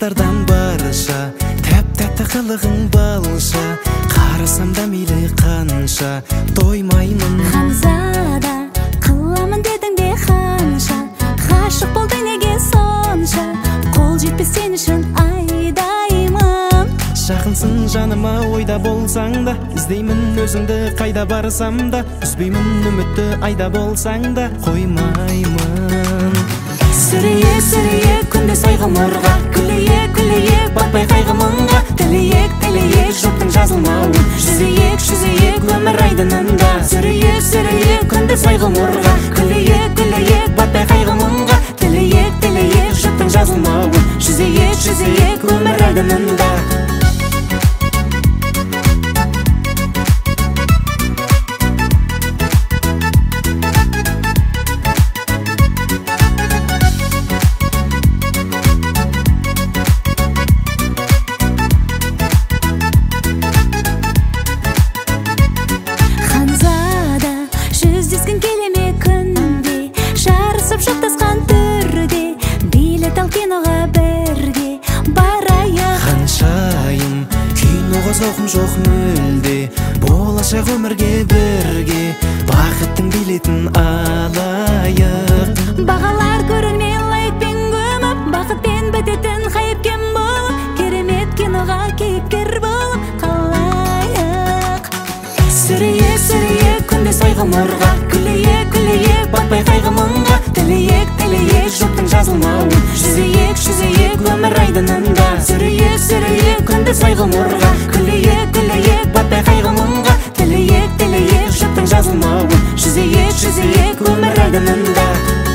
жастардан барша, тәп-тәтті қылығың балша, қарасам да мейлі қанша тоймаймын. Ханзада қыламын дедің бе қанша, ғашық болдың неге сонша, қол жетпес сен үшін айдаймын. Жақынсың жаныма ойда болсаң да, іздеймін өзіңді қайда барсам да, үзбеймін үмітті айда болсаң да қоймаймын. Сүрейек, сүрейек күнде сай ғұмырға, күлейек, күлейек батпай қайғы мұңға, тілейек, тілейек жұптың жазылмауын, жүзейек, жүзейек өмір айдынында. Сүрейек, сүрейек күнде сай ғұмырға, күлейек, күлейек батпай қайғы мұңға, тілейек, тілейек жұптың жазылмауын, жүзейек, жүзейек өмір айдынында. Жүздескен келеме күнде, жарысып шоқтасқан түрде, билет ал киноға бірге барайық. Ханшайым киноға зауқым жоқ мүлде, болашақ өмірге бірге бақыттың билетін алайық. Бағалар көрермен лайкпен көміп, бақытпен бітетін хайпкен болып, керемет киноға кейіпкер болып қалайық. Сүрейек, сүрейек күнде сай ғұмырға, күлейек, күлейек батпай қайғы мұңға, тілейек, тілейек жұптың жазылмауын, жүзейек, жүзейек өмір айдынында. Сүрейек, сүрейек күнде сай ғұмырға, күлейек, күлейек батпай қайғы мұңға, тілейек, тілейек жұптың жазылмауын, жүзейек, жүзейек өмір айдынында.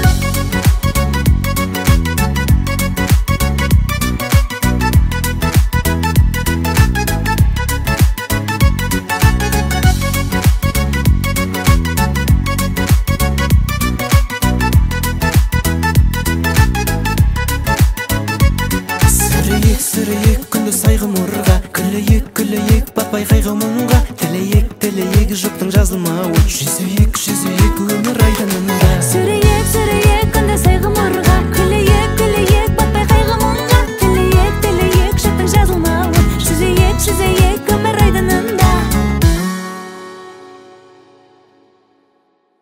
Сүрейек күнді сай ғұмырға, күлейек, күлейек батпай қайғы мұңға, тілейек, тілейек жұптың жазылмауын, жүзейек, жүзейек